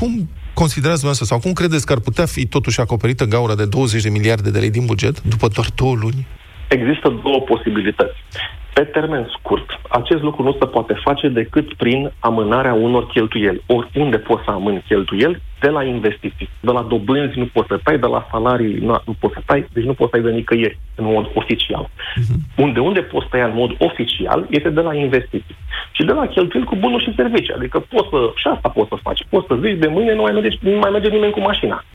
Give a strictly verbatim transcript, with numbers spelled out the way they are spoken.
cum considerați dumneavoastră, sau cum credeți că ar putea fi totuși acoperită gaura de douăzeci de miliarde de lei din buget, după doar două luni? Există două posibilități. Pe termen scurt, acest lucru nu se poate face decât prin amânarea unor cheltuieli. Oriunde poți să amâni cheltuieli, de la investiții, de la dobânzi nu poți să tai, de la salarii nu, nu poți să tai, deci nu poți să tai de nicăieri, în mod oficial. Uh-huh. Unde unde poți tăia în mod oficial este de la investiții. Și de la cheltuieli cu bunuri și servicii. Adică poți să, și asta poți să faci. Poți să zici, de mâine nu mai merge, nu mai merge nimeni cu mașina.